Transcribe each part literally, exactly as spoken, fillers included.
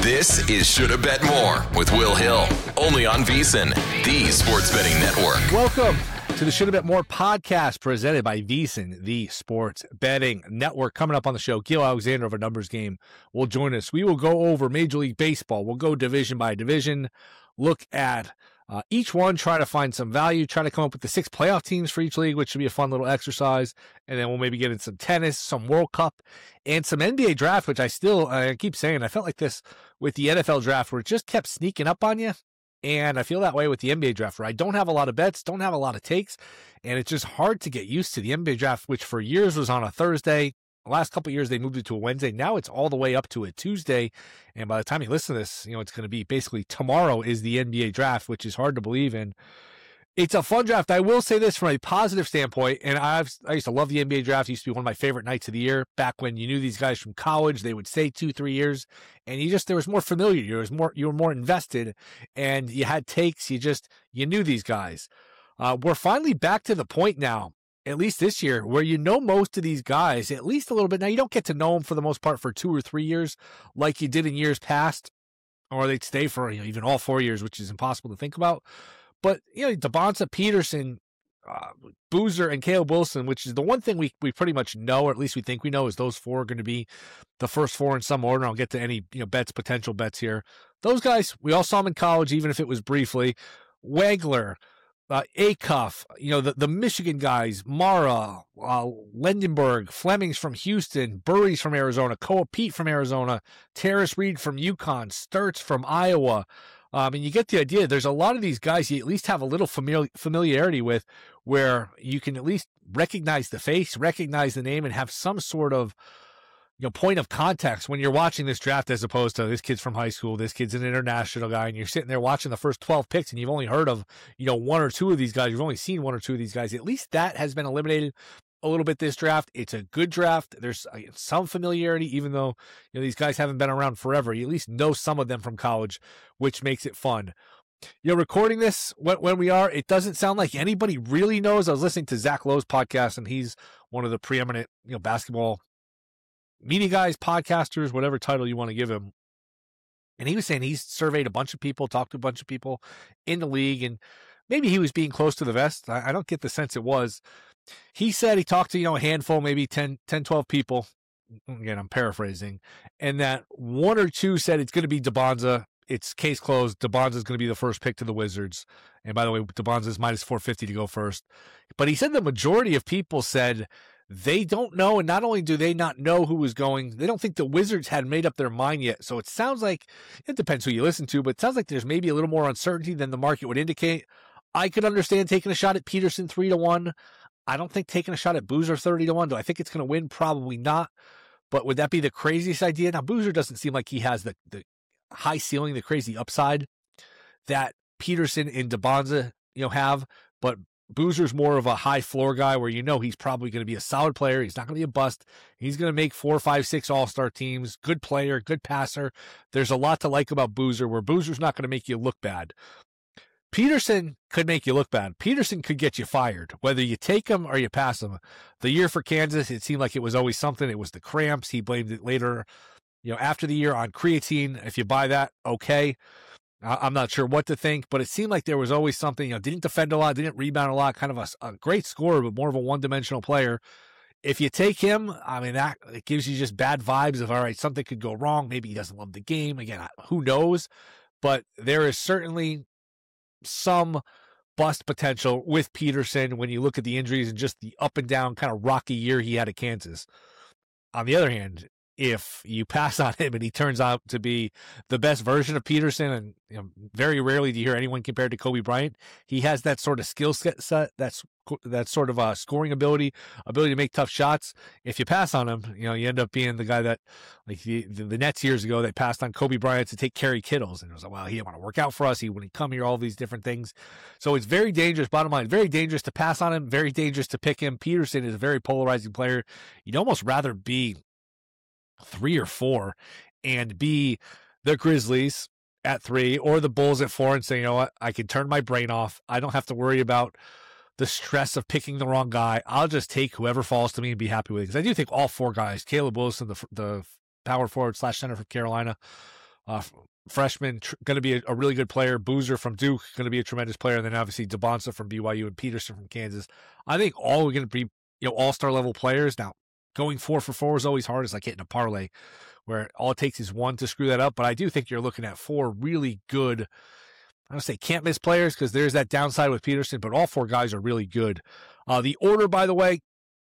This is Shoulda Bet More with Will Hill, only on VSiN, the sports betting network. Welcome to the Shoulda Bet More podcast presented by VSiN, the sports betting network. Coming up on the show, Gil Alexander of A Numbers Game will join us. We will go over Major League Baseball. We'll go division by division, look at uh, each one, try to find some value, try to come up with the six playoff teams for each league, which should be a fun little exercise. And then we'll maybe get in some tennis, some World Cup, and some N B A draft, which I still, I keep saying, I felt like this with the N F L draft where it just kept sneaking up on you. And I feel that way with the N B A draft where I don't have a lot of bets, don't have a lot of takes, and it's just hard to get used to the N B A draft, which for years was on a Thursday. The last couple of years, they moved it to a Wednesday. Now it's all the way up to a Tuesday. And by the time you listen to this, you know, it's going to be basically tomorrow is the N B A draft, which is hard to believe in. It's a fun draft. I will say this from a positive standpoint, and I've, I used to love the N B A draft. It used to be one of my favorite nights of the year. Back when you knew these guys from college, they would stay two, three years, and you just, there was more familiarity. There was more, you were more invested, and you had takes. You just, you knew these guys. Uh, we're finally back to the point now, at least this year, where you know most of these guys, at least a little bit. Now, you don't get to know them for the most part for two or three years like you did in years past, or they'd stay for, you know, even all four years, which is impossible to think about. But, you know, Devonta, Peterson, uh, Boozer, and Caleb Wilson, which is the one thing we, we pretty much know, or at least we think we know, is those four are going to be the first four in some order. I'll get to any, you know, bets, potential bets here. Those guys, we all saw them in college, even if it was briefly. Wagler, uh, Acuff, you know, the, the Michigan guys, Mara, uh, Lendenberg, Flemings from Houston, Burries from Arizona, Koa Pete from Arizona, Terrace Reed from UConn, Sturts from Iowa. Um, and you get the idea. There's a lot of these guys you at least have a little famili- familiarity with where you can at least recognize the face, recognize the name, and have some sort of, you know, point of context when you're watching this draft, as opposed to this kid's from high school, this kid's an international guy, and you're sitting there watching the first twelve picks and you've only heard of, you know, one or two of these guys. You've only seen one or two of these guys. At least that has been eliminated a little bit this draft. It's a good draft. There's some familiarity, even though, you know, these guys haven't been around forever. You at least know some of them from college, which makes it fun. You know, recording this when, when we are, it doesn't sound like anybody really knows. I was listening to Zach Lowe's podcast, and he's one of the preeminent, you know, basketball media guys, podcasters, whatever title you want to give him. And he was saying he's surveyed a bunch of people, talked to a bunch of people in the league, and maybe he was being close to the vest. I, I don't get the sense it was. He said he talked to, you know, a handful, maybe ten, ten, twelve people. Again, I'm paraphrasing. And that one or two said it's going to be DeBonza. It's case closed. DeBonza is going to be the first pick to the Wizards. And by the way, DeBonza is minus four fifty to go first. But he said the majority of people said they don't know. And not only do they not know who was going, they don't think the Wizards had made up their mind yet. So it sounds like, it depends who you listen to, but it sounds like there's maybe a little more uncertainty than the market would indicate. I could understand taking a shot at Peterson three to one. I don't think taking a shot at Boozer thirty to one. Do I think it's going to win? Probably not. But would that be the craziest idea? Now, Boozer doesn't seem like he has the, the high ceiling, the crazy upside that Peterson and DeBonza, you know, have. But Boozer's more of a high floor guy where you know he's probably going to be a solid player. He's not going to be a bust. He's going to make four, five, six all-star teams. Good player, good passer. There's a lot to like about Boozer, where Boozer's not going to make you look bad. Peterson could make you look bad. Peterson could get you fired, whether you take him or you pass him. The year for Kansas, it seemed like it was always something. It was the cramps. He blamed it later, you know, after the year on creatine. If you buy that, okay. I'm not sure what to think, but it seemed like there was always something. You know, didn't defend a lot, didn't rebound a lot, kind of a, a great scorer, but more of a one-dimensional player. If you take him, I mean, that it gives you just bad vibes of, all right, something could go wrong. Maybe he doesn't love the game. Again, who knows? But there is certainly some bust potential with Peterson when you look at the injuries and just the up and down kind of rocky year he had at Kansas. On the other hand, if you pass on him and he turns out to be the best version of Peterson, and you know, very rarely do you hear anyone compared to Kobe Bryant, he has that sort of skill set, that's that sort of uh, scoring ability, ability to make tough shots. If you pass on him, you know, you end up being the guy that, like the, the Nets years ago, they passed on Kobe Bryant to take Kerry Kittles. And it was like, well, he didn't want to work out for us. He wouldn't come here, all these different things. So it's very dangerous, bottom line, very dangerous to pass on him, very dangerous to pick him. Peterson is a very polarizing player. You'd almost rather be three or four and be the Grizzlies at three or the Bulls at four and say, you know what, I can turn my brain off. I don't have to worry about the stress of picking the wrong guy. I'll just take whoever falls to me and be happy with it. Because I do think all four guys, Caleb Wilson, the the power forward slash center for Carolina, uh, freshman, tr- going to be a, a really good player. Boozer from Duke, going to be a tremendous player. And then obviously Devonsa from B Y U and Peterson from Kansas. I think all are going to be, you know, all-star level players. Now, going four for four is always hard. It's like hitting a parlay where all it takes is one to screw that up. But I do think you're looking at four really good, I don't say can't miss players because there's that downside with Peterson, but all four guys are really good. Uh, the order, by the way,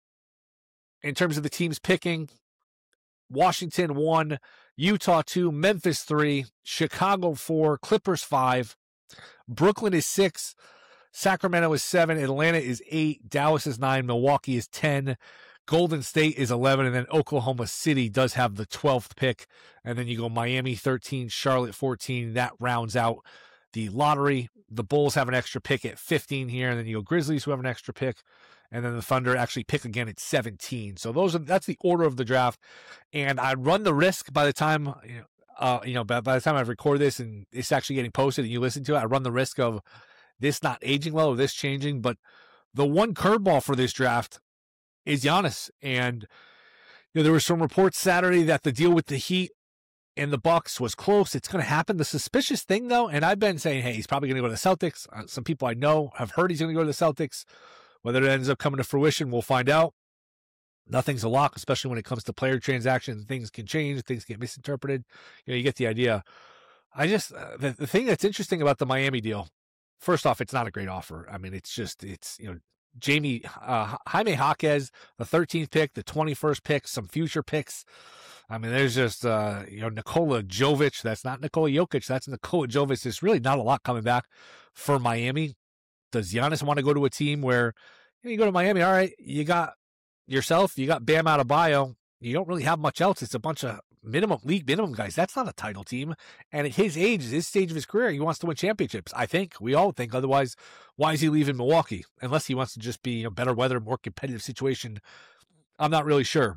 in terms of the teams picking, Washington one, Utah two, Memphis three, Chicago four, Clippers five, Brooklyn is six, Sacramento is seven, Atlanta is eight, Dallas is nine, Milwaukee is ten, Golden State is eleven, and then Oklahoma City does have the twelfth pick. And then you go Miami thirteen, Charlotte fourteen. That rounds out the lottery. The Bulls have an extra pick at fifteen here, and then you go Grizzlies who have an extra pick. And then the Thunder actually pick again at seventeen. So those are that's the order of the draft. And I run the risk by the time you know, uh, you know by, by the time I record this and it's actually getting posted and you listen to it, I run the risk of this not aging well or this changing. But the one curveball for this draft is Giannis. And you know, there were some reports Saturday that the deal with the Heat and the Bucks was close. It's going to happen. The suspicious thing, though, and I've been saying, hey, he's probably going to go to the Celtics. Uh, some people I know have heard he's going to go to the Celtics. Whether it ends up coming to fruition, we'll find out. Nothing's a lock, especially when it comes to player transactions. Things can change. Things get misinterpreted. You know, you get the idea. I just, uh, the, the thing that's interesting about the Miami deal, first off, it's not a great offer. I mean, it's just, it's, you know, Jamie, uh, Jaime Jaquez, the thirteenth pick, the twenty-first pick, some future picks. I mean, there's just, uh, you know, Nikola Jovic. That's not Nikola Jokic. That's Nikola Jovic. There's really not a lot coming back for Miami. Does Giannis want to go to a team where you know, you go to Miami? All right, you got yourself, you got Bam Adebayo. You don't really have much else. It's a bunch of minimum league minimum guys. That's not a title team. And at his age, his stage of his career, he wants to win championships. I think we all think. Otherwise, why is he leaving Milwaukee? Unless he wants to just be a better weather, more competitive situation. I'm not really sure.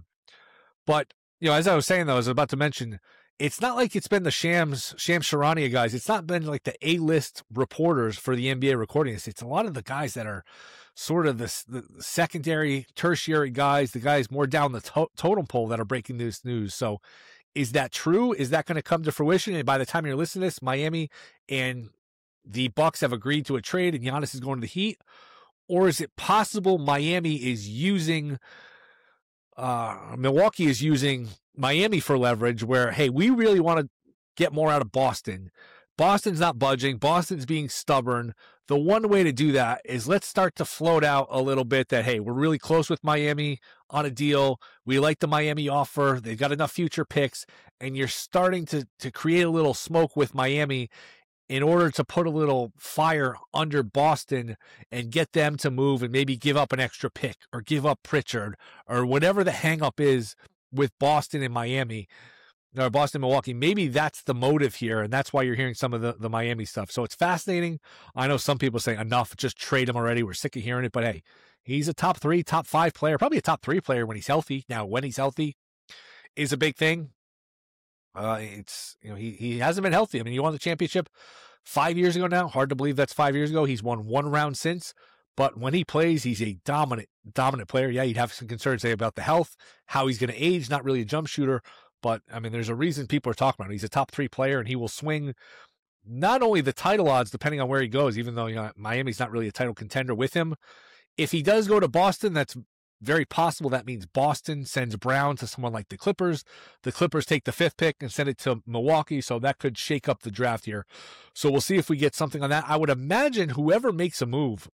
But you know, as I was saying though, I was about to mention. It's not like it's been the Shams, Shams Charania guys. It's not been like the A-list reporters for the N B A recording this. It's a lot of the guys that are sort of the, the secondary, tertiary guys, the guys more down the to- totem pole that are breaking this news. So is that true? Is that going to come to fruition? And by the time you're listening to this, Miami and the Bucks have agreed to a trade and Giannis is going to the Heat? Or is it possible Miami is using, uh, Milwaukee is using Miami for leverage where, hey, we really want to get more out of Boston. Boston's not budging. Boston's being stubborn. The one way to do that is let's start to float out a little bit that, hey, we're really close with Miami on a deal. We like the Miami offer. They've got enough future picks. And you're starting to, to create a little smoke with Miami in order to put a little fire under Boston and get them to move and maybe give up an extra pick or give up Pritchard or whatever the hang up is with Boston and Miami, or Boston, Milwaukee. Maybe that's the motive here, and that's why you're hearing some of the, the Miami stuff. So it's fascinating. I know some people say, enough, just trade him already. We're sick of hearing it. But hey, he's a top three, top five player, probably a top three player when he's healthy. Now, when he's healthy is a big thing. Uh, it's, you know, he, he hasn't been healthy. I mean, he won the championship five years ago now. Hard to believe that's five years ago. He's won one round since. But when he plays, he's a dominant, dominant player. Yeah, you'd have some concerns say about the health, how he's going to age. Not really a jump shooter, but I mean, there's a reason people are talking about him. He's a top three player, and he will swing not only the title odds depending on where he goes. Even though you know Miami's not really a title contender with him, if he does go to Boston, that's very possible. That means Boston sends Brown to someone like the Clippers. The Clippers take the fifth pick and send it to Milwaukee, so that could shake up the draft here. So we'll see if we get something on that. I would imagine whoever makes a move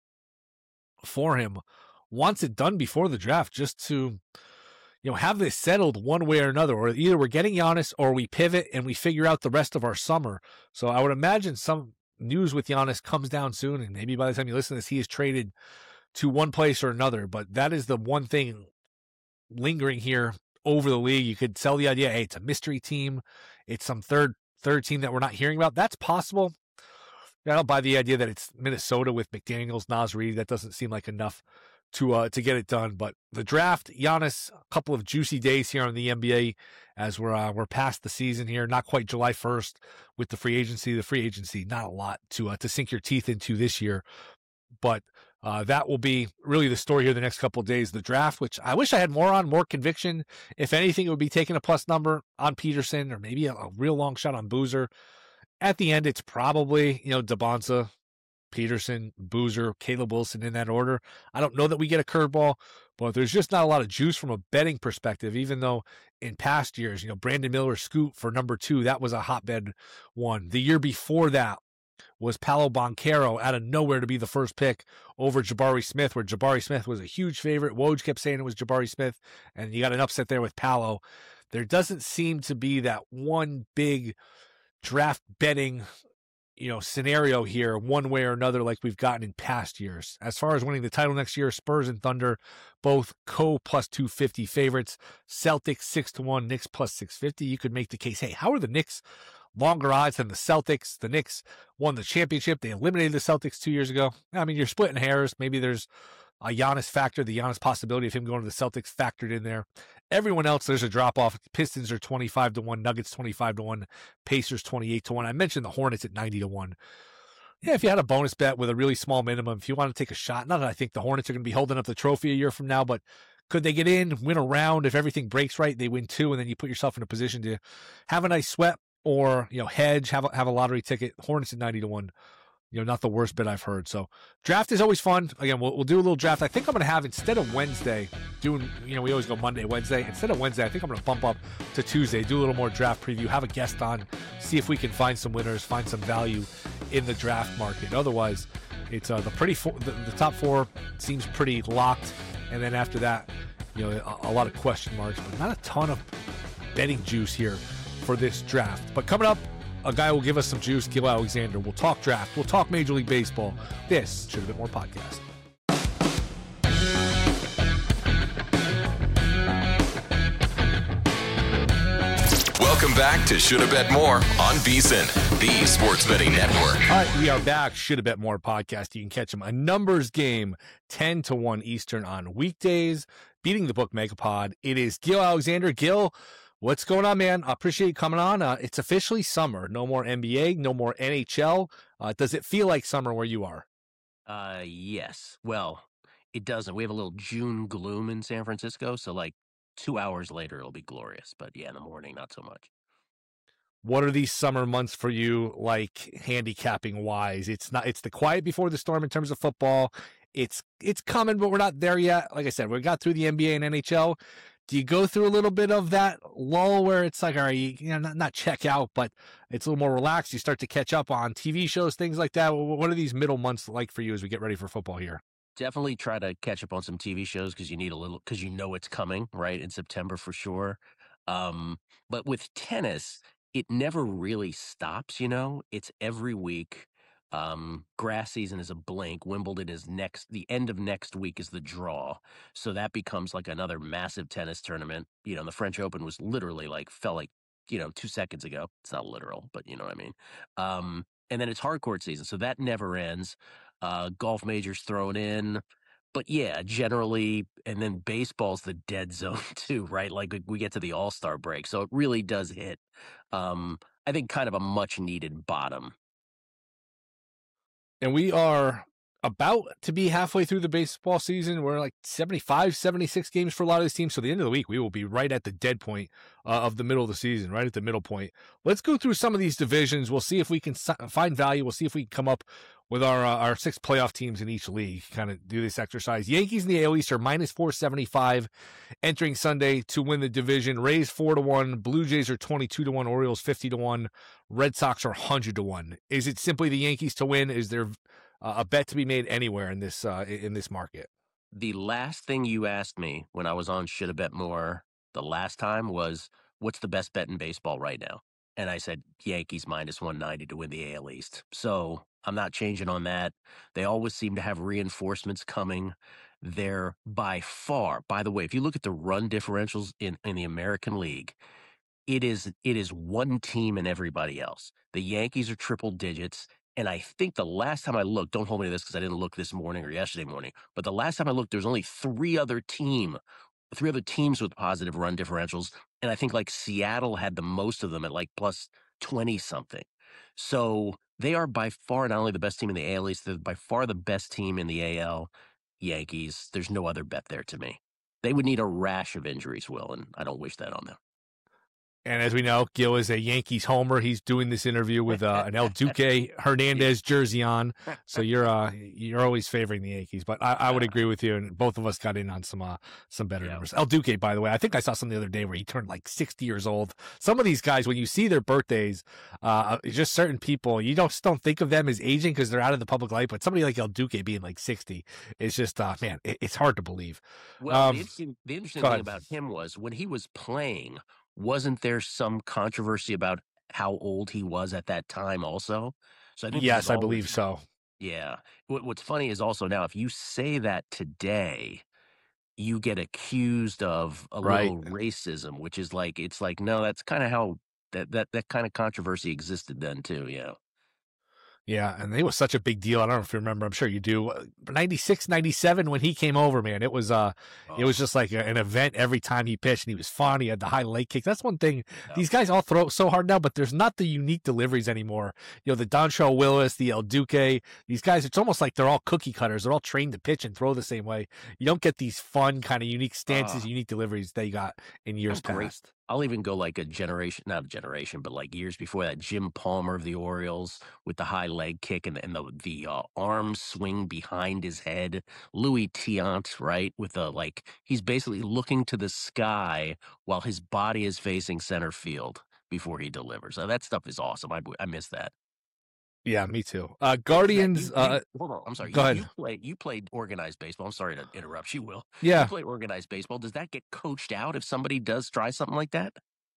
for him wants it done before the draft just to, you know, have this settled one way or another, or either we're getting Giannis or we pivot and we figure out the rest of our summer. So I would imagine some news with Giannis comes down soon, and maybe by the time you listen to this, he is traded to one place or another. But that is the one thing lingering here over the league. You could sell the idea, hey, it's a mystery team. It's some third third team that we're not hearing about. That's possible. I don't buy the idea that it's Minnesota with McDaniels, Naz Reid. That doesn't seem like enough to uh, to get it done. But the draft, Giannis, a couple of juicy days here on the N B A as we're uh, we're past the season here. Not quite July first with the free agency. The free agency, not a lot to uh, to sink your teeth into this year. But Uh, that will be really the story here the next couple of days. The draft, which I wish I had more on, more conviction. If anything, it would be taking a plus number on Peterson or maybe a, a real long shot on Boozer. At the end, it's probably, you know, Dabonza, Peterson, Boozer, Caleb Wilson in that order. I don't know that we get a curveball, but there's just not a lot of juice from a betting perspective, even though in past years, you know, Brandon Miller scoot for number two, that was a hotbed one. The year before that was Paolo Banchero out of nowhere to be the first pick over Jabari Smith, where Jabari Smith was a huge favorite. Woj kept saying it was Jabari Smith, and you got an upset there with Paolo. There doesn't seem to be that one big draft betting, you know, scenario here one way or another like we've gotten in past years. As far as winning the title next year, Spurs and Thunder both co plus two fifty favorites. Celtics six to one, Knicks plus six fifty. You could make the case, hey, how are the Knicks longer odds than the Celtics? The Knicks won the championship. They eliminated the Celtics two years ago. I mean, you're splitting hairs. Maybe there's a Giannis factor, the Giannis possibility of him going to the Celtics factored in there. Everyone else, there's a drop-off. Pistons are twenty-five to one, Nuggets twenty-five to one, Pacers twenty-eight to one. I mentioned the Hornets at ninety to one. Yeah, if you had a bonus bet with a really small minimum, if you want to take a shot, not that I think the Hornets are going to be holding up the trophy a year from now, but could they get in, win a round? If everything breaks right, they win two, and then you put yourself in a position to have a nice sweat or, you know, hedge, have a, have a lottery ticket. Hornets at ninety to one. You know, not the worst bet I've heard. So draft is always fun. Again, we'll, we'll do a little draft. I think I'm going to have, instead of Wednesday, doing, you know, we always go Monday, Wednesday. Instead of Wednesday, I think I'm going to bump up to Tuesday, do a little more draft preview, have a guest on, see if we can find some winners, find some value in the draft market. Otherwise, it's uh, the pretty four, the, the top four seems pretty locked. And then after that, you know, a, a lot of question marks, but not a ton of betting juice here for this draft. But coming up, a guy will give us some juice, Gil Alexander. We'll talk draft. We'll talk Major League Baseball. This Should Have Been More podcast. Welcome back to Should Have Bet More on VSiN, the Sports Betting Network. All right, we are back. Should Have Bet More podcast. You can catch them a numbers game, ten to one Eastern on weekdays, beating the book Megapod. It is Gil Alexander. Gil, what's going on, man? I appreciate you coming on. Uh, it's officially summer. No more N B A, no more N H L. Uh, does it feel like summer where you are? Uh, yes. Well, it doesn't. We have a little June gloom in San Francisco, so like two hours later it'll be glorious. But yeah, in the morning, not so much. What are these summer months for you, like handicapping wise? It's not. It's the quiet before the storm in terms of football. It's it's coming, but we're not there yet. Like I said, we got through the N B A and N H L. Do you go through a little bit of that lull where it's like, all right, you, you know, not, not check out, but it's a little more relaxed. You start to catch up on T V shows, things like that. What are these middle months like for you as we get ready for football here? Definitely try to catch up on some T V shows because you need a little, because you know it's coming, right, in September for sure. Um, but with tennis, it never really stops, you know? It's every week. Um, grass season is a blink. Wimbledon is next. The end of next week is the draw. So that becomes like another massive tennis tournament. You know, the French Open was literally like, felt like, you know, two seconds ago. It's not literal, but you know what I mean? Um, and then it's hardcourt season. So that never ends. Uh, golf majors thrown in. But yeah, generally, and then baseball's the dead zone too, right? Like we get to the All-Star break. So it really does hit, um, I think, kind of a much needed bottom. And we are about to be halfway through the baseball season. We're like seventy-five, seventy-six games for a lot of these teams. So the end of the week, we will be right at the dead point uh, of the middle of the season, right at the middle point. Let's go through some of these divisions. We'll see if we can find value. We'll see if we can come up with our uh, our six playoff teams in each league, kind of do this exercise. Yankees in the A L East are minus four seventy-five entering Sunday to win the division. Rays four to one. Blue Jays are twenty-two to one. Orioles fifty to one. Red Sox are one hundred to one. Is it simply the Yankees to win? Is there uh, a bet to be made anywhere in this uh, in this market? The last thing you asked me when I was on Should Have Bet More the last time was, what's the best bet in baseball right now? And I said, Yankees minus one ninety to win the A L East. So I'm not changing on that. They always seem to have reinforcements coming. They're by far, by the way, if you look at the run differentials in, in the American League, it is it is one team and everybody else. The Yankees are triple digits. And I think the last time I looked, don't hold me to this because I didn't look this morning or yesterday morning, but the last time I looked, there's only three other team, three other teams with positive run differentials. And I think like Seattle had the most of them at like plus twenty something. So they are by far not only the best team in the A L East, they're by far the best team in the A L. Yankees. There's no other bet there to me. They would need a rash of injuries, Will, and I don't wish that on them. And as we know, Gil is a Yankees homer. He's doing this interview with uh, an El Duque Hernandez jersey on. So you're uh, you're always favoring the Yankees. But I, I would agree with you, and both of us got in on some uh, some better yeah. numbers. El Duque, by the way, I think I saw something the other day where he turned like sixty years old. Some of these guys, when you see their birthdays, uh, just certain people, you don't don't think of them as aging because they're out of the public light. But somebody like El Duque being like sixty is just, uh, man, it, it's hard to believe. Well, um, the interesting, the interesting thing about him was when he was playing, wasn't there some controversy about how old he was at that time also? So I think yes, I always, believe so. Yeah. What, what's funny is also now, if you say that today, you get accused of a right. little racism, which is like, it's like, no, that's kind of how that, that, that kind of controversy existed then too. Yeah. Yeah, and it was such a big deal. I don't know if you remember. I'm sure you do. ninety-six, ninety-seven when he came over, man, it was uh, oh. it was just like a, an event every time he pitched, and he was fun. He had the high leg kick. That's one thing. Yeah. These guys all throw so hard now, but there's not the unique deliveries anymore. You know, the Dontrelle Willis, the El Duque, these guys, it's almost like they're all cookie cutters. They're all trained to pitch and throw the same way. You don't get these fun kind of unique stances, uh, unique deliveries that you got in years past. Great. I'll even go like a generation, not a generation, but like years before that, Jim Palmer of the Orioles with the high leg kick and, and the the uh, arm swing behind his head. Louis Tiant, right, with the like, he's basically looking to the sky while his body is facing center field before he delivers. So that stuff is awesome. I, I miss that. Yeah, me too. Uh, Guardians. You, uh, hold on, I'm sorry. Go you, ahead. You, play, you played organized baseball. I'm sorry to interrupt you, Will. Yeah. You play organized baseball. Does that get coached out if somebody does try something like that?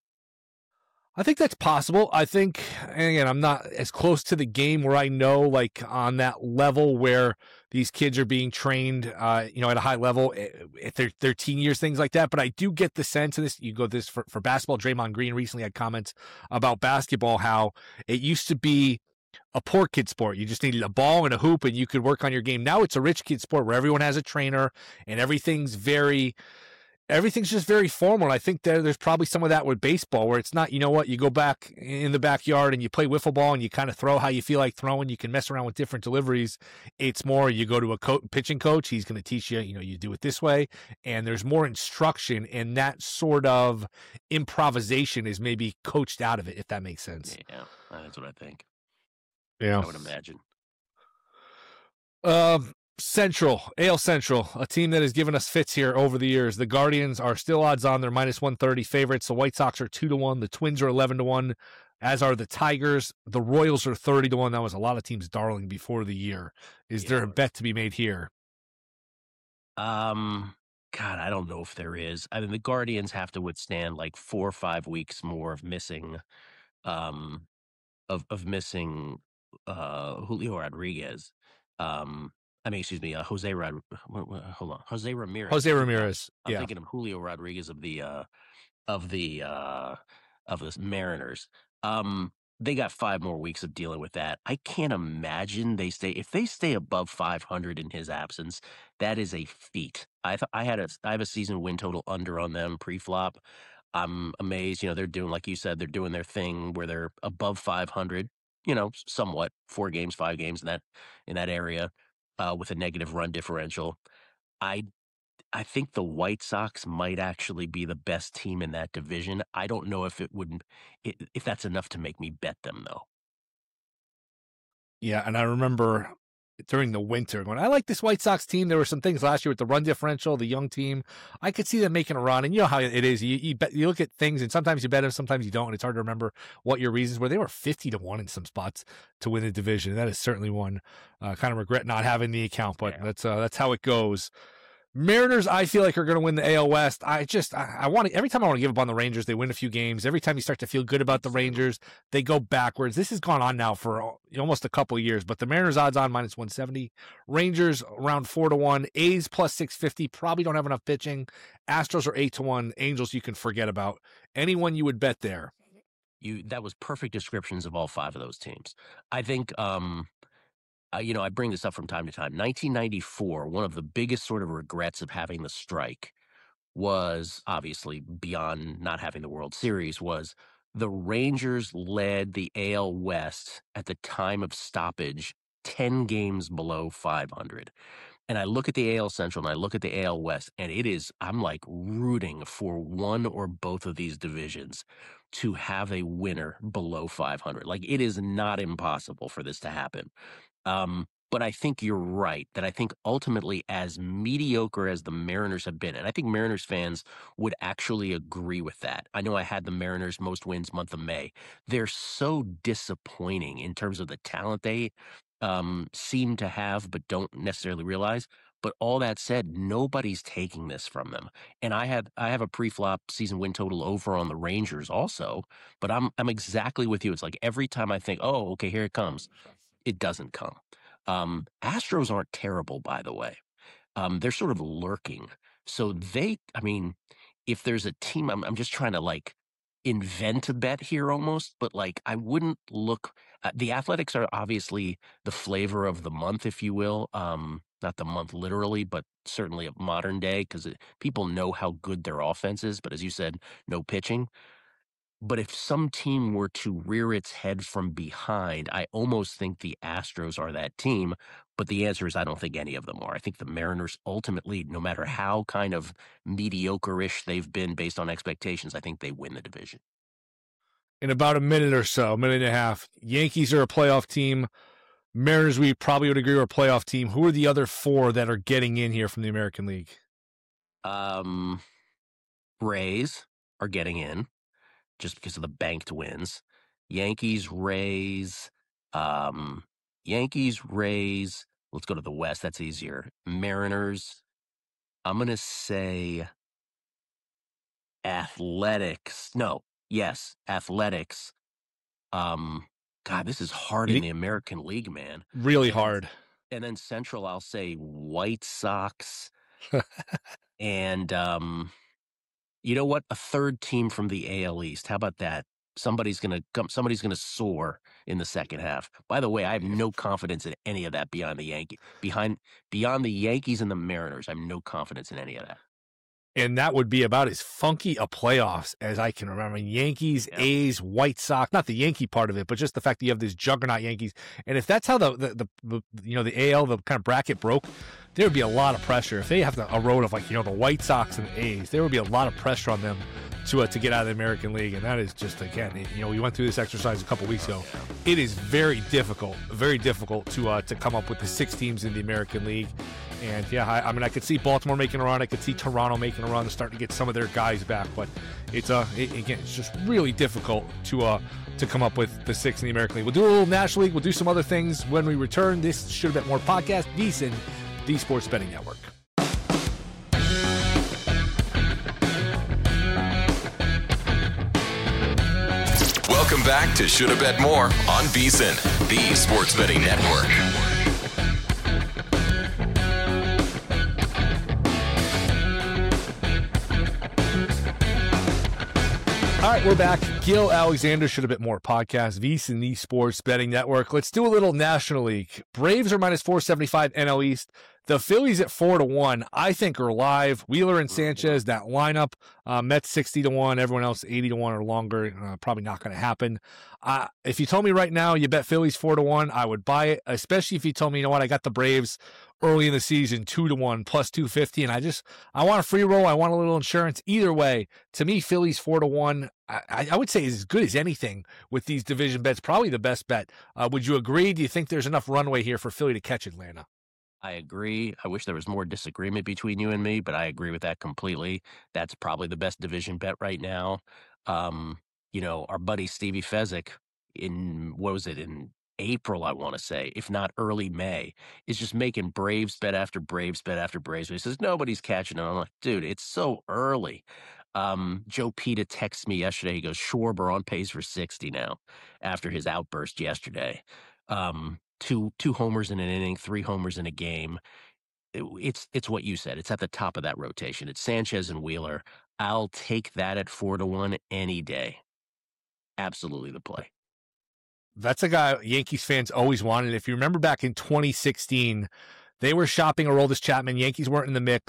I think that's possible. I think, and again, I'm not as close to the game where I know, like, on that level where these kids are being trained, uh, you know, at a high level, if they're, they're teen years, things like that. But I do get the sense of this. You go this for, for basketball. Draymond Green recently had comments about basketball, how it used to be a poor kid sport. You just needed a ball and a hoop and you could work on your game. Now it's a rich kid sport where everyone has a trainer and everything's very, everything's just very formal. And I think there, there's probably some of that with baseball where it's not, you know what, you go back in the backyard and you play wiffle ball and you kind of throw how you feel like throwing. You can mess around with different deliveries. It's more, you go to a co- pitching coach. He's going to teach you, you know, you do it this way. And there's more instruction, and that sort of improvisation is maybe coached out of it, if that makes sense. Yeah, that's what I think. Yeah, I would imagine. Um, Central, A L Central, a team that has given us fits here over the years. The Guardians are still odds on. They're minus one thirty favorites. The White Sox are two to one. The Twins are eleven to one, as are the Tigers. The Royals are thirty to one. That was a lot of teams darling before the year. Is yeah. there a bet to be made here? Um, God, I don't know if there is. I mean, the Guardians have to withstand like four or five weeks more of missing, um, of of missing. Uh, Julio Rodriguez. Um, I mean, excuse me, uh, Jose Rod. Hold on, Jose Ramirez. Jose Ramirez. I'm yeah. thinking of Julio Rodriguez of the uh, of the uh, of the Mariners. Um, they got five more weeks of dealing with that. I can't imagine they stay if they stay above five hundred in his absence. That is a feat. I th- I had a I have a season win total under on them pre-flop. I'm amazed. You know, they're doing, like you said, they're doing their thing where they're above five hundred. You know, somewhat four games, five games in that in that area uh, with a negative run differential. I I think the White Sox might actually be the best team in that division. I don't know if it would if that's enough to make me bet them though. Yeah, and I remember during the winter when I like this White Sox team. There were some things last year with the run differential, the young team. I could see them making a run, and you know how it is. You you, bet, you look at things, and sometimes you bet them, sometimes you don't, and it's hard to remember what your reasons were. They were fifty to one in some spots to win the division. That is certainly one. Uh, kind of regret not having the account, but yeah. that's uh, that's how it goes. Mariners, I feel like are going to win the A L West. I just, I, I want to, every time I want to give up on the Rangers, they win a few games. Every time you start to feel good about the Rangers, they go backwards. This has gone on now for almost a couple of years, but the Mariners odds on minus one seventy. Rangers around four to one. A's plus six fifty. Probably don't have enough pitching. Astros are eight to one. Angels you can forget about. Anyone you would bet there? You, that was perfect descriptions of all five of those teams. I think, um, Uh, you know, I bring this up from time to time. nineteen ninety-four, one of the biggest sort of regrets of having the strike was obviously beyond not having the World Series was The Rangers led the A L West at the time of stoppage ten games below five hundred. And I look at the A L Central and I look at the A L West, and it is, I'm like rooting for one or both of these divisions to have a winner below five hundred. Like, it is not impossible for this to happen. Um, but I think you're right that I think ultimately, as mediocre as the Mariners have been, and I think Mariners fans would actually agree with that. I know I had the Mariners most wins month of May. They're so disappointing in terms of the talent they um, seem to have, but don't necessarily realize. But all that said, nobody's taking this from them. And I have I have a pre-flop season win total over on the Rangers also. But I'm I'm exactly with you. It's like every time I think, oh, okay, here it comes, it doesn't come. Um, Astros aren't terrible, by the way. Um, they're sort of lurking. So they, I mean, if there's a team, I'm, I'm just trying to like invent a bet here almost, but like I wouldn't look. Uh, the Athletics are obviously the flavor of the month, if you will. Um, not the month literally, but certainly of modern day, because people know how good their offense is. But as you said, no pitching. But if some team were to rear its head from behind, I almost think the Astros are that team. But the answer is I don't think any of them are. I think the Mariners ultimately, no matter how kind of mediocre-ish they've been based on expectations, I think they win the division. In about a minute or so, a minute and a half, Yankees are a playoff team. Mariners, we probably would agree, are a playoff team. Who are the other four that are getting in here from the American League? Um, Rays are getting in, just because of the banked wins. Yankees, Rays, um, Yankees, Rays. Let's go to the West. That's easier. Mariners. I'm going to say Athletics. No, yes, Athletics. Um, God, this is hard in the American League, man. Really and, hard. And then Central, I'll say White Sox. and, um, you know what? A third team from the A L East. How about that? Somebody's gonna come. Somebody's gonna soar in the second half. By the way, I have no confidence in any of that beyond the Yankee, behind beyond the Yankees and the Mariners. I have no confidence in any of that. And that would be about as funky a playoffs as I can remember. Yankees, yeah. A's, White Sox, not the Yankee part of it, but just the fact that you have this juggernaut Yankees. And if that's how the, the, the, the you know, the A L, the kind of bracket broke, there would be a lot of pressure. If they have to, a road of like, you know, the White Sox and the A's, there would be a lot of pressure on them to uh, to get out of the American League. And that is just, again, it, you know, we went through this exercise a couple weeks ago. It is very difficult, very difficult to uh, to come up with the six teams in the American League. And yeah, I, I mean, I could see Baltimore making a run. I could see Toronto making a run to start to get some of their guys back. But it's uh, it, again, it's just really difficult to uh to come up with the six in the American League. We'll do a little National League. We'll do some other things when we return. This Should Have Bet More podcast, VSiN, the Sports Betting Network. Welcome back to Should Have Bet More on VSiN, the Sports Betting Network. All right, we're back. Gil Alexander, Should Have Bet More podcast, VSiN, the Sports Betting Network. Let's do a little National League. Braves are minus four seventy-five N L East. The Phillies at four to one, I think, are live. Wheeler and Sanchez, that lineup. Uh, Mets sixty to one, everyone else eighty to one or longer. Uh, probably not going to happen. Uh, if you told me right now you bet Phillies four to one, I would buy it, especially if you told me, you know what, I got the Braves early in the season, two to one, plus two fifty, and I just, I want a free roll. I want a little insurance. Either way, to me, Phillies four to one, I, I would say is as good as anything with these division bets. Probably the best bet. Uh, would you agree? Do you think there's enough runway here for Philly to catch Atlanta? I agree. I wish there was more disagreement between you and me, but I agree with that completely. That's probably the best division bet right now. Um, you know, our buddy Stevie Fezzik in, what was it, in April, I want to say, if not early May, is just making Braves bet after Braves bet after Braves bet. He says, nobody's catching it. I'm like, dude, it's so early. Um, Joe Pita texted me yesterday. He goes, Schwarber on pace for sixty now after his outburst yesterday. Um, two two homers in an inning, three homers in a game. It, it's it's what you said. It's at the top of that rotation. It's Sanchez and Wheeler. I'll take that at four to one any day. Absolutely the play. That's a guy Yankees fans always wanted. If you remember back in twenty sixteen, they were shopping Aroldis Chapman. Yankees weren't in the mix.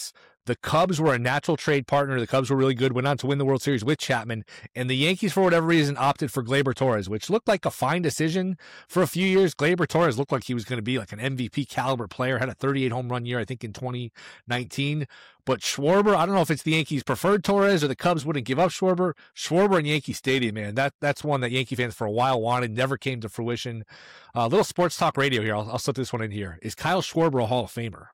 The Cubs were a natural trade partner. The Cubs were really good, went on to win the World Series with Chapman. And the Yankees, for whatever reason, opted for Gleyber Torres, which looked like a fine decision for a few years. Gleyber Torres looked like he was going to be like an M V P caliber player, had a thirty-eight home run year, I think, in twenty nineteen. But Schwarber, I don't know if it's the Yankees preferred Torres or the Cubs wouldn't give up Schwarber. Schwarber in Yankee Stadium, man, that that's one that Yankee fans for a while wanted, never came to fruition. A uh, little sports talk radio here. I'll, I'll slip this one in here. Is Kyle Schwarber a Hall of Famer?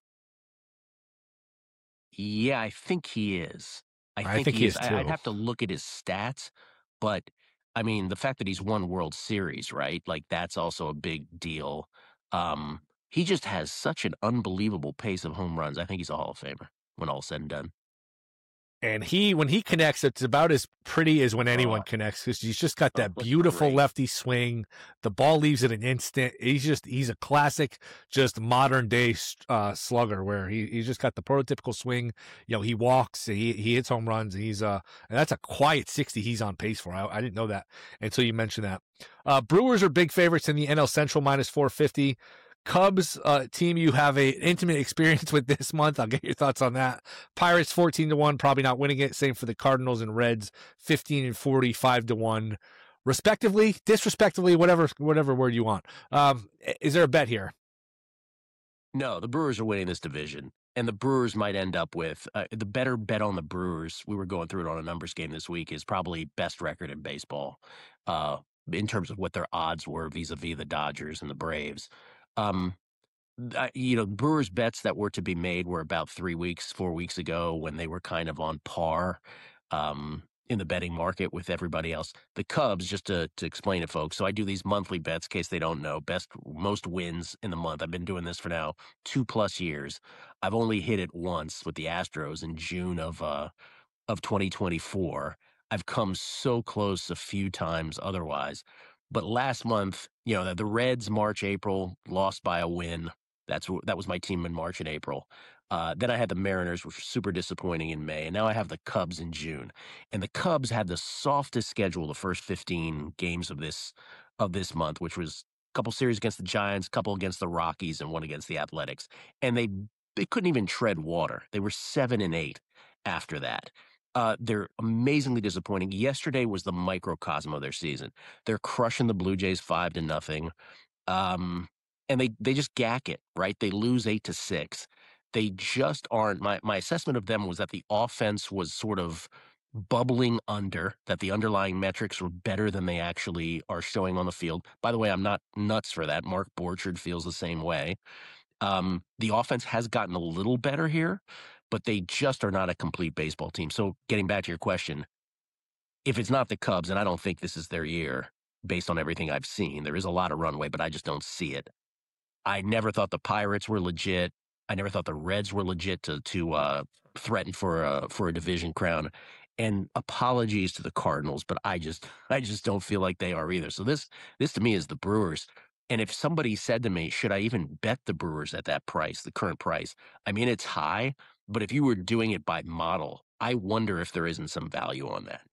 Yeah, I think he is. I think, I think he, he is. is I, too. I'd have to look at his stats, but I mean, the fact that he's won World Series, right? Like that's also a big deal. Um, he just has such an unbelievable pace of home runs. I think he's a Hall of Famer when all's said and done. And he, when he connects, it's about as pretty as when anyone Oh. connects because he's just got that Oh, beautiful great. lefty swing. The ball leaves it an instant. He's just, he's a classic, just modern day uh, slugger where he, he's just got the prototypical swing. You know, he walks, he he hits home runs. And he's uh, and that's a quiet sixty he's on pace for. I, I didn't know that until you mentioned that. Uh, Brewers are big favorites in the N L Central minus four fifty. Cubs uh, team you have a intimate experience with this month. I'll get your thoughts on that. Pirates fourteen to one, probably not winning it. Same for the Cardinals and Reds, fifteen and forty, five to one, respectively, disrespectively, whatever whatever word you want. Um, is there a bet here? No, the Brewers are winning this division, and the Brewers might end up with uh, the better bet on the Brewers. We were going through it on a numbers game this week. Is probably best record in baseball uh, in terms of what their odds were vis-a-vis the Dodgers and the Braves. Um, I, you know, Brewers bets that were to be made were about three weeks, four weeks ago when they were kind of on par um, in the betting market with everybody else. The Cubs, just to, to explain it, folks. So I do these monthly bets, in case they don't know. Best, most wins in the month. I've been doing this for now two plus years. I've only hit it once with the Astros in June of uh, of twenty twenty-four. I've come so close a few times otherwise. But last month, you know, the, the Reds, March, April, lost by a win. That's that was my team in March and April. Uh, then I had the Mariners, which were super disappointing in May. And now I have the Cubs in June. And the Cubs had the softest schedule the first fifteen games of this of this month, which was a couple series against the Giants, a couple against the Rockies, and one against the Athletics. And they they couldn't even tread water. They were seven and eight after that. Uh, they're amazingly disappointing. Yesterday was the microcosm of their season. They're crushing the Blue Jays five to nothing, um, and they they just gack it, right? They lose eight to six. They just aren't. My my assessment of them was that the offense was sort of bubbling under. That the underlying metrics were better than they actually are showing on the field. By the way, I'm not nuts for that. Mark Borchard feels the same way. Um, the offense has gotten a little better here, but they just are not a complete baseball team. So getting back to your question, if it's not the Cubs, and I don't think this is their year based on everything I've seen, there is a lot of runway, but I just don't see it. I never thought the Pirates were legit. I never thought the Reds were legit to to uh, threaten for a, for a division crown. And apologies to the Cardinals, but I just I just don't feel like they are either. So this this to me is the Brewers. And if somebody said to me, should I even bet the Brewers at that price, the current price? I mean, it's high, but if you were doing it by model, I wonder if there isn't some value on that.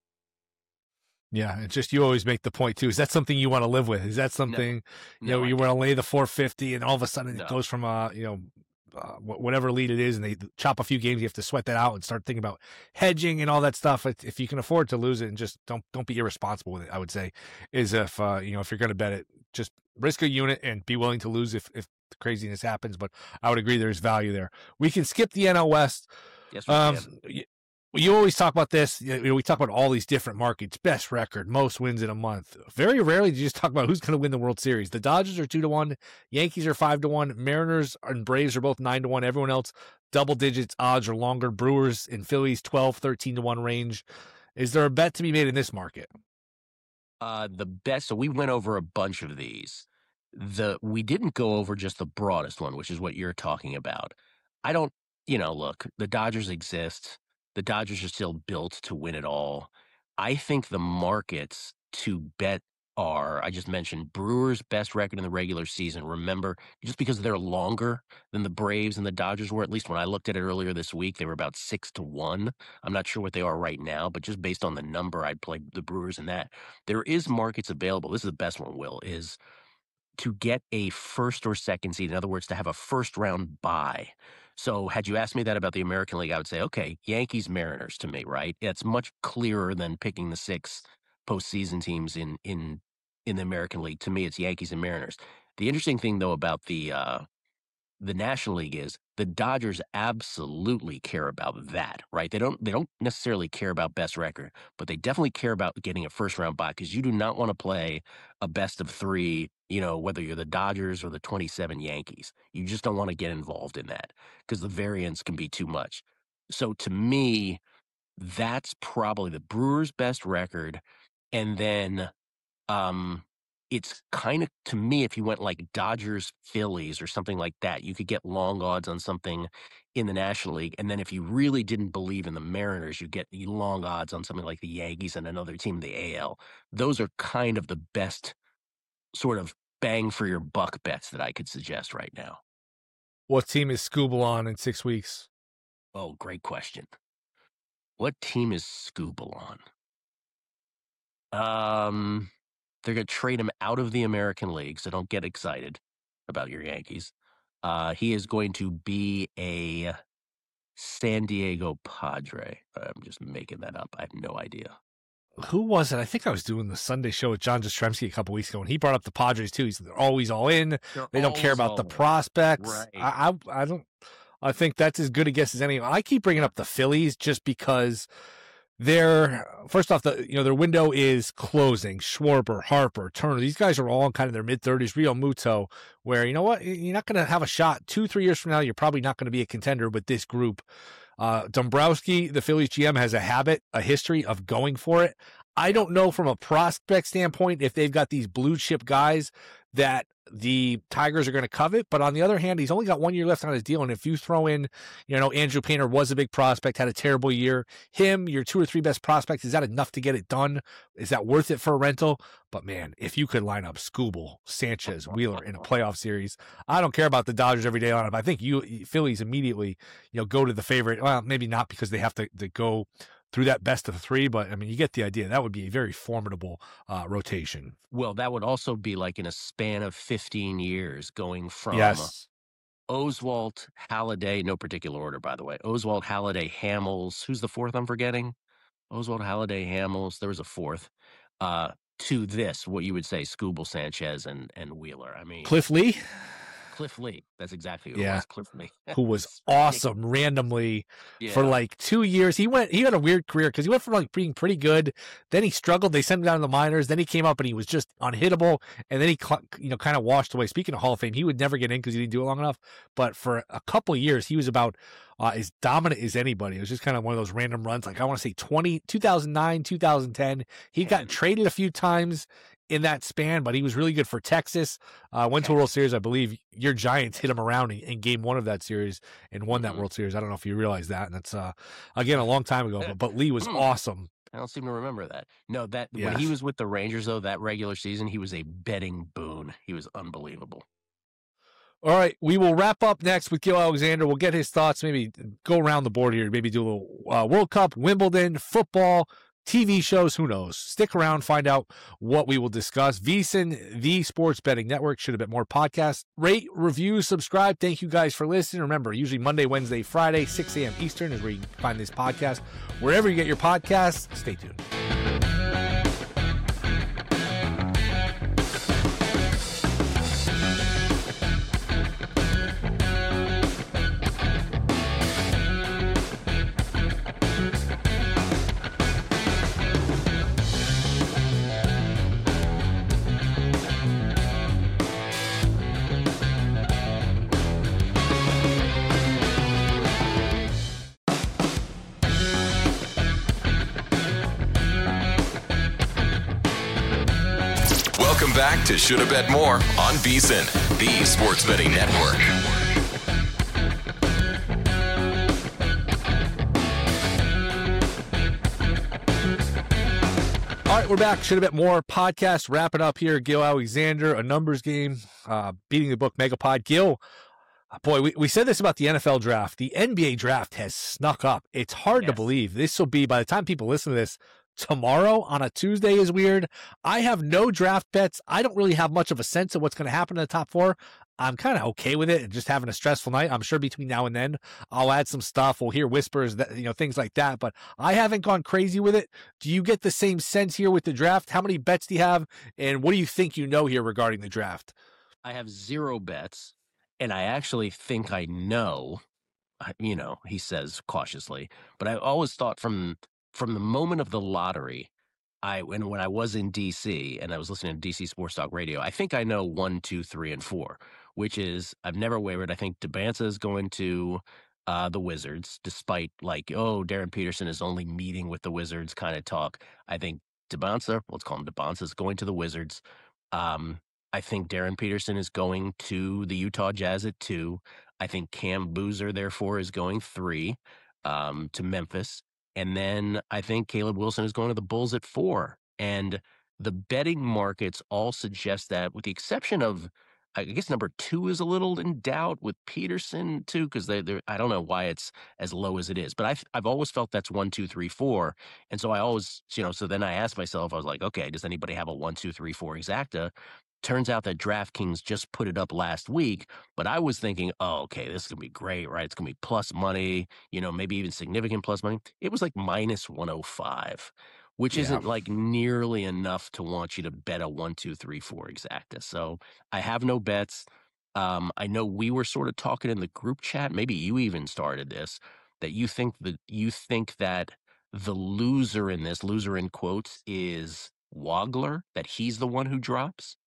Yeah, it's just you always make the point too. Is that something you want to live with? Is that something No, you know I you want to lay the four fifty and all of a sudden No. it goes from uh you know uh, wh- whatever lead it is and they chop a few games, you have to sweat that out and start thinking about hedging and all that stuff. If if you can afford to lose it and just don't don't be irresponsible with it, I would say, is if uh, you know if you're going to bet it, just risk a unit and be willing to lose if if the craziness happens. But I would agree there's value there. We can skip the N L West. Yes, we Um, can. y- you always talk about this. You know, we talk about all these different markets, best record, most wins in a month. Very rarely do you just talk about who's going to win the World Series. The Dodgers are two to one, Yankees are five to one, Mariners and Braves are both nine to one. Everyone else, double digits odds or longer. Brewers and Phillies, twelve, thirteen to one range. Is there a bet to be made in this market? Uh, the best. So we went over a bunch of these. The we didn't go over just the broadest one, which is what you're talking about. I don't. You know, look, the Dodgers exist. The Dodgers are still built to win it all. I think the markets to bet are, I just mentioned Brewers' best record in the regular season. Remember, just because they're longer than the Braves and the Dodgers were, at least when I looked at it earlier this week, they were about six to one. I'm not sure what they are right now, but just based on the number, I'd play the Brewers in that. There is markets available. This is the best one, Will, is to get a first or second seed. In other words, to have a first round bye. So had you asked me that about the American League, I would say, okay, Yankees, Mariners to me, right? It's much clearer than picking the six postseason teams in in in the American League. To me, it's Yankees and Mariners. The interesting thing, though, about the uh, the National League is the Dodgers absolutely care about that, right? They don't they don't necessarily care about best record, but they definitely care about getting a first round bye because you do not want to play a best of three, you know, whether you're the Dodgers or the twenty-seven Yankees. You just don't want to get involved in that because the variance can be too much. So to me, that's probably the Brewers' best record. And then um it's kind of, to me, if you went like Dodgers, Phillies, or something like that, you could get long odds on something in the National League. And then if you really didn't believe in the Mariners, you get the long odds on something like the Yankees and another team in the A L. Those are kind of the best sort of bang for your buck bets that I could suggest right now. What team is Scooble on in six weeks? Oh, great question. What team is Scooble on? Um... They're going to trade him out of the American League, so don't get excited about your Yankees. Uh, he is going to be a San Diego Padre. I'm just making that up. I have no idea. Who was it? I think I was doing the Sunday show with John Jastrzemski a couple weeks ago, and he brought up the Padres too. He said they're always all in. They're they don't care about the prospects. Right. I, I, I don't. I think that's as good a guess as any. I keep bringing up the Phillies just because. They're first off, the you know their window is closing. Schwarber, Harper, Turner, these guys are all in kind of their mid thirties. Real Muto, where you know what, you're not going to have a shot two, three years from now. You're probably not going to be a contender with this group. Uh, Dombrowski, the Phillies G M, has a habit, a history of going for it. I don't know from a prospect standpoint if they've got these blue chip guys that the Tigers are going to covet. But on the other hand, he's only got one year left on his deal. And if you throw in, you know, Andrew Painter was a big prospect, had a terrible year. Him, your two or three best prospects, is that enough to get it done? Is that worth it for a rental? But man, if you could line up Scooble, Sanchez, Wheeler in a playoff series, I don't care about the Dodgers every day lineup. I think you Phillies immediately, you know, go to the favorite. Well, maybe not because they have to, to go through that best of three, but I mean, you get the idea. That would be a very formidable uh, rotation. Well, that would also be like in a span of fifteen years going from yes. Oswalt, Halladay, no particular order, by the way. Oswalt, Halladay, Hamels. Who's the fourth I'm forgetting? Oswalt, Halladay, Hamels. There was a fourth. Uh, to this, what you would say, Scooble, Sanchez, and and Wheeler. I mean, Cliff Lee. Cliff Lee. That's exactly who yeah. it was. Cliff Lee. Who was awesome randomly yeah. for like two years. He went, he had a weird career because he went from like being pretty good. Then he struggled. They sent him down to the minors. Then he came up and he was just unhittable. And then he, you know, kind of washed away. Speaking of Hall of Fame, he would never get in because he didn't do it long enough. But for a couple of years, he was about uh, as dominant as anybody. It was just kind of one of those random runs. Like I want to say twenty, two thousand nine, two thousand ten. He got traded a few times in that span, but he was really good for Texas. Uh, went to a World Series. I believe your Giants hit him around in, in game one of that series and won that World Series. I don't know if you realize that. And that's, uh, again, a long time ago, but, but Lee was awesome. I don't seem to remember that. No, that yes. when he was with the Rangers, though, that regular season, he was a betting boon. He was unbelievable. All right, we will wrap up next with Gil Alexander. We'll get his thoughts, maybe go around the board here, maybe do a little uh, World Cup, Wimbledon, football, T V shows, who knows? Stick around, find out what we will discuss. VSiN, the Sports Betting Network, should have been more podcasts. Rate, review, subscribe. Thank you guys for listening. Remember, usually Monday, Wednesday, Friday, six a.m. Eastern is where you can find this podcast. Wherever you get your podcasts, stay tuned. Back to Shoulda Bet More on VSiN, the Sports Betting Network. All right, we're back. Shoulda Bet More podcast. Wrapping up here. Gil Alexander, a numbers game, uh, beating the book Megapod. Gil, boy, we, we said this about the N F L draft. The N B A draft has snuck up. It's hard yes. to believe. This will be, by the time people listen to this, tomorrow on a Tuesday is weird. I have no draft bets. I don't really have much of a sense of what's going to happen in the top four. I'm kind of okay with it. Just having a stressful night. I'm sure between now and then I'll add some stuff. We'll hear whispers, that you know, things like that. But I haven't gone crazy with it. Do you get the same sense here with the draft? How many bets do you have, and what do you think you know here regarding the draft? I have zero bets, and I actually think I know. You know, he says cautiously, but I always thought from from the moment of the lottery, I when when I was in D C and I was listening to D C Sports Talk Radio, I think I know one, two, three, and four, which is I've never wavered. I think Debanza is going to uh, the Wizards, despite like, oh, Darren Peterson is only meeting with the Wizards kind of talk. I think Debanza, let's call him Debanza, is going to the Wizards. Um, I think Darren Peterson is going to the Utah Jazz at two. I think Cam Boozer, therefore, is going three um, to Memphis. And then I think Caleb Wilson is going to the Bulls at four. And the betting markets all suggest that, with the exception of, I guess number two is a little in doubt with Peterson too, because they, they're, I don't know why it's as low as it is. But I've I've always felt that's one, two, three, four. And so I always, you know, so then I asked myself, I was like, okay, does anybody have a one, two, three, four exacta? Turns out that DraftKings just put it up last week, but I was thinking, oh, okay, this is going to be great, right? It's going to be plus money, you know, maybe even significant plus money. It was like minus one oh five, which Yeah. isn't like nearly enough to want you to bet a one, two, three, four exacta. So I have no bets. Um, I know we were sort of talking in the group chat, maybe you even started this, that you think that you think that the loser in this, loser in quotes, is Wagler, that he's the one who drops.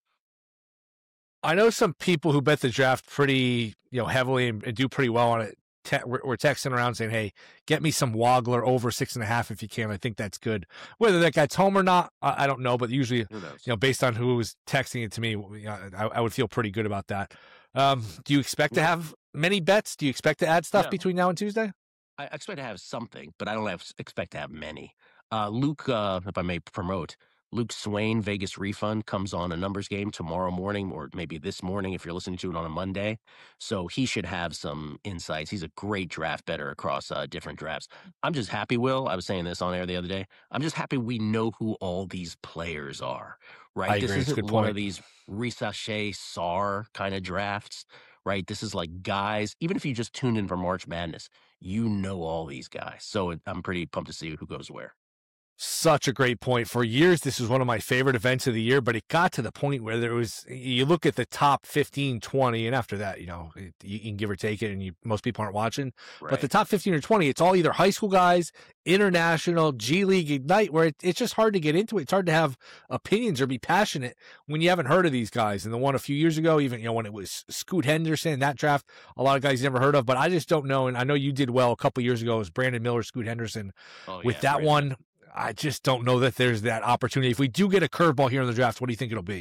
I know some people who bet the draft pretty, you know, heavily and, and do pretty well on it. Te- we're, we're texting around saying, "Hey, get me some Wagler over six and a half if you can." I think that's good. Whether that guy's home or not, I, I don't know. But usually, you know, based on who was texting it to me, you know, I, I would feel pretty good about that. Um, do you expect to have many bets? Do you expect to add stuff No. between now and Tuesday? I expect to have something, but I don't have, expect to have many. Uh, Luke, uh, if I may promote, Luke Swain, Vegas Refund, comes on a numbers game tomorrow morning, or maybe this morning if you're listening to it on a Monday. So he should have some insights. He's a great draft bettor across uh, different drafts. I'm just happy, Will. I was saying this on air the other day. I'm just happy we know who all these players are, right? I This agree. It's a isn't good one point. of these Risache Sar kind of drafts, right? This is like guys, even if you just tuned in for March Madness, you know all these guys. So it, I'm pretty pumped to see who goes where. Such a great point. For years, this was one of my favorite events of the year, but it got to the point where there was, you look at the top fifteen, twenty, and after that, you know, it, you can give or take it, and you, most people aren't watching. Right. But the top fifteen or twenty, it's all either high school guys, international, G League, Ignite, where it, it's just hard to get into it. It's hard to have opinions or be passionate when you haven't heard of these guys. And the one a few years ago, even, you know, when it was Scoot Henderson, that draft, a lot of guys you never heard of, but I just don't know. And I know you did well a couple years ago. It was Brandon Miller, Scoot Henderson. Oh, With yeah, that right. one, I just don't know that there's that opportunity. If we do get a curveball here in the draft, what do you think it'll be?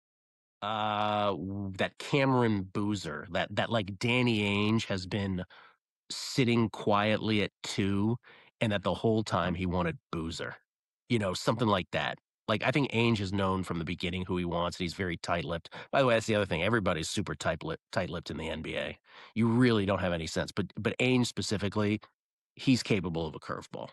Uh, that Cameron Boozer, that that like Danny Ainge has been sitting quietly at two, and that the whole time he wanted Boozer, you know, something like that. Like I think Ainge is known from the beginning who he wants, and he's very tight-lipped. By the way, that's the other thing. Everybody's super tight-lipped, tight-lipped in the N B A. You really don't have any sense. But but Ainge specifically, he's capable of a curveball.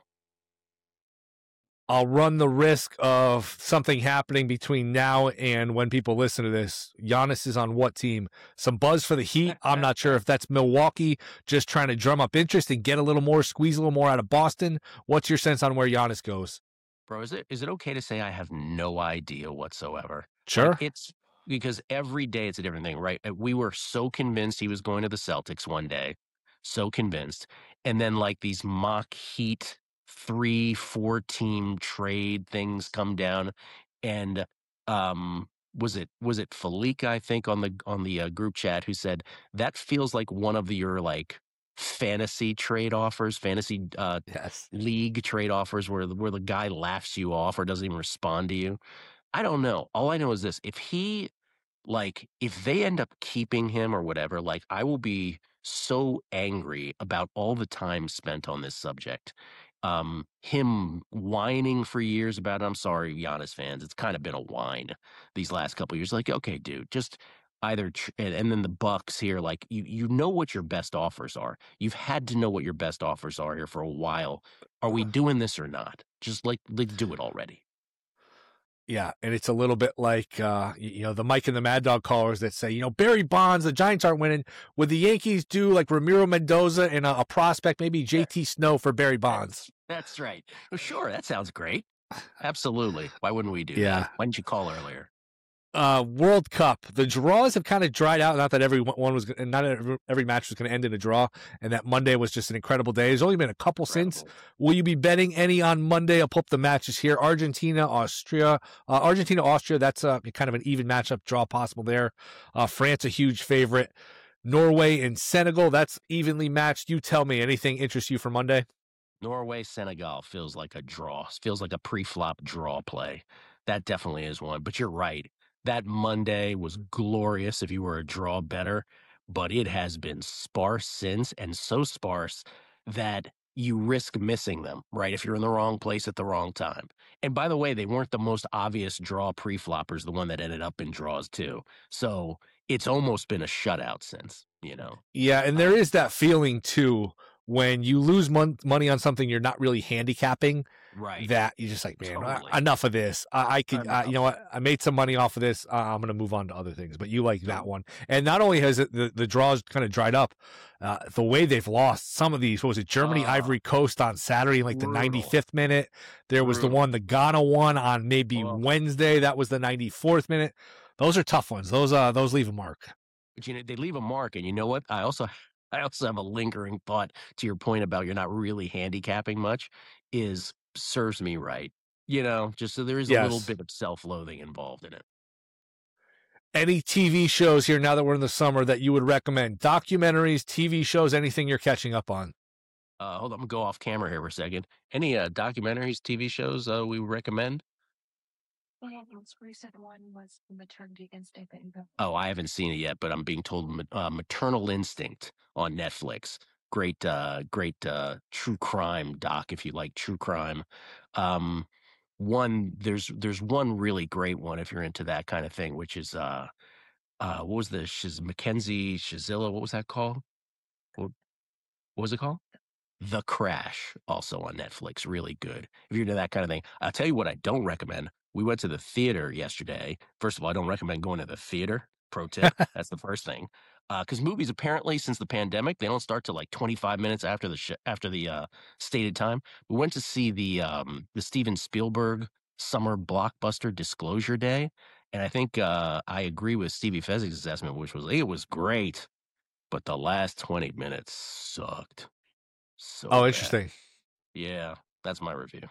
I'll run the risk of something happening between now and when people listen to this. Giannis is on what team? Some buzz for the Heat. I'm not sure if that's Milwaukee just trying to drum up interest and get a little more, squeeze a little more out of Boston. What's your sense on where Giannis goes? Bro, is it is it okay to say I have no idea whatsoever? Sure. Like, it's because every day it's a different thing, right? We were so convinced he was going to the Celtics one day, so convinced. And then like these mock Heat three, four team trade things come down, and um, was it was it Felica, I think, on the on the uh, group chat, who said that feels like one of your like fantasy trade offers, fantasy uh, Yes. league trade offers, where the, where the guy laughs you off or doesn't even respond to you. I don't know. All I know is this: if he like if they end up keeping him or whatever, like I will be so angry about all the time spent on this subject. Um, him whining for years about it. I'm sorry, Giannis fans. It's kind of been a whine these last couple of years. Like, okay, dude, just either tr- and, and then the Bucks here, like you you know what your best offers are. You've had to know what your best offers are here for a while. Are we doing this or not? Just like like do it already. Yeah, and it's a little bit like, uh, you know, the Mike and the Mad Dog callers that say, you know, Barry Bonds, the Giants aren't winning. Would the Yankees do like Ramiro Mendoza and a, a prospect, maybe J T Snow for Barry Bonds? That's right. Well, sure, that sounds great. Absolutely. Why wouldn't we do Yeah. that? Why didn't you call earlier? Uh, World Cup. The draws have kind of dried out. Not that every one was, not every, every match was going to end in a draw, and that Monday was just an incredible day. There's only been a couple Incredible. since. Will you be betting any on Monday? I'll pull up the matches here. Argentina, Austria. Uh, Argentina, Austria. That's a kind of an even matchup draw possible there. Uh, France, a huge favorite. Norway and Senegal. That's evenly matched. You tell me, anything interests you for Monday? Norway, Senegal feels like a draw. Feels like a pre-flop draw play. That definitely is one. But you're right. That Monday was glorious if you were a draw better, but it has been sparse since, and so sparse that you risk missing them, right? If you're in the wrong place at the wrong time. And by the way, they weren't the most obvious draw pre-floppers, the one that ended up in draws too. So it's almost been a shutout since, you know? Yeah, and there is that feeling too when you lose mon- money on something you're not really handicapping. Right. That you're just like, man, Totally. uh, enough of this. I, I could, uh, Enough. you know what? I made some money off of this. Uh, I'm going to move on to other things. But you like that one. And not only has it, the, the draws kind of dried up, uh, the way they've lost some of these, what was it, Germany, Uh, Ivory Coast on Saturday, in like the brutal. ninety-fifth minute. There was the Brutal. one, the Ghana one on maybe Oh. Wednesday. That was the ninety-fourth minute. Those are tough ones. Those, uh, those leave a mark. But you know, they leave a mark, and you know what? I also I also have a lingering thought to your point about you're not really handicapping much, is serves me right. You know, just so there is a little Yes. bit of self-loathing involved in it. Any T V shows here now that we're in the summer that you would recommend? Documentaries, T V shows, anything you're catching up on? Uh, hold on, I'm gonna go off camera here for a second. Any uh, documentaries, T V shows uh, we would recommend? Well, the most recent one was Maternity Instinct. That you got. Oh, I haven't seen it yet, but I'm being told ma- uh, Maternal Instinct on Netflix. Great, uh, great uh, true crime doc if you like true crime. Um, one there's there's one really great one if you're into that kind of thing, which is uh, uh, what was the Shiz- Mackenzie Shazilla? What was that called? What, what was it called? The Crash, also on Netflix. Really good. If you're into that kind of thing. I'll tell you what I don't recommend. We went to the theater yesterday. First of all, I don't recommend going to the theater. Pro tip. That's the first thing. Because movies apparently, since the pandemic, they don't start till like twenty-five minutes after the sh- after the uh, stated time. We went to see the um, the Steven Spielberg summer blockbuster Disclosure Day, and I think uh, I agree with Stevie Fezzik's assessment, which was it was great, but the last twenty minutes sucked. So Oh, bad. interesting. Yeah, that's my review.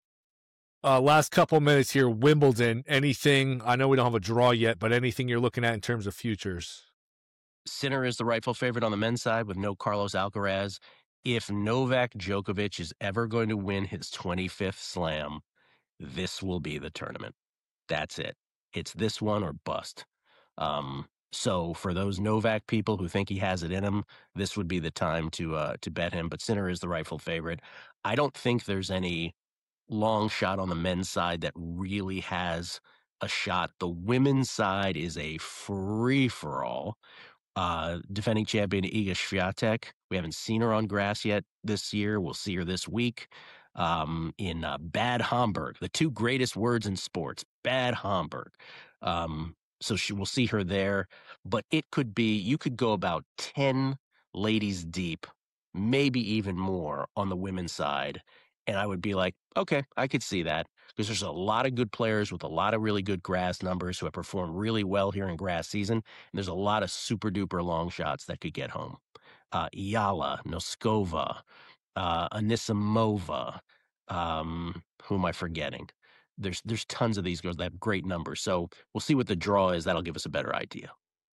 Uh, last couple minutes here, Wimbledon. Anything? I know we don't have a draw yet, but anything you're looking at in terms of futures? Sinner is the rightful favorite on the men's side with no Carlos Alcaraz. If Novak Djokovic is ever going to win his twenty-fifth slam, this will be the tournament. That's it. It's this one or bust. Um, so for those Novak people who think he has it in him, this would be the time to uh, to bet him. But Sinner is the rightful favorite. I don't think there's any long shot on the men's side that really has a shot. The women's side is a free for all. Uh, defending champion Iga Swiatek. We haven't seen her on grass yet this year. We'll see her this week um, in uh, Bad Homburg. The two greatest words in sports, Bad Homburg. Um, so she will see her there. But it could be, you could go about ten ladies deep, maybe even more on the women's side. And I would be like, okay, I could see that. Because there's a lot of good players with a lot of really good grass numbers who have performed really well here in grass season. And there's a lot of super duper long shots that could get home. Uh, Yala, Noskova, uh, Anisimova, um, who am I forgetting? There's there's tons of these girls that have great numbers. So we'll see what the draw is. That'll give us a better idea.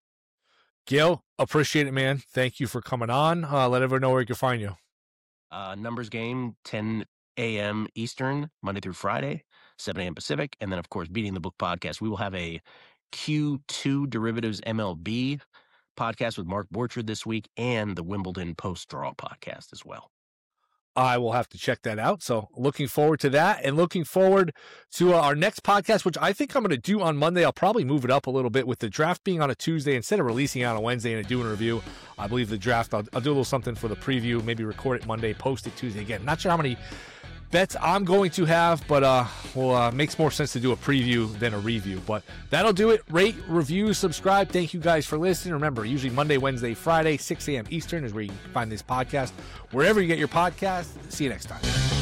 Gil, appreciate it, man. Thank you for coming on. Uh, let everyone know where you can find you. Uh, numbers game, ten a.m. Eastern, Monday through Friday, seven a.m. Pacific. And then, of course, Beating the Book podcast. We will have a Q two Derivatives M L B podcast with Mark Borchard this week and the Wimbledon post-draw podcast as well. I will have to check that out. So looking forward to that and looking forward to uh, our next podcast, which I think I'm going to do on Monday. I'll probably move it up a little bit with the draft being on a Tuesday instead of releasing it on a Wednesday and doing a review. I believe the draft, I'll, I'll do a little something for the preview, maybe record it Monday, post it Tuesday. Again, not sure how many bets I'm going to have, but uh, well, uh, makes more sense to do a preview than a review. But that'll do it. Rate, review, subscribe. Thank you guys for listening. Remember, usually Monday, Wednesday, Friday, six a.m. Eastern is where you can find this podcast. Wherever you get your podcast. See you next time.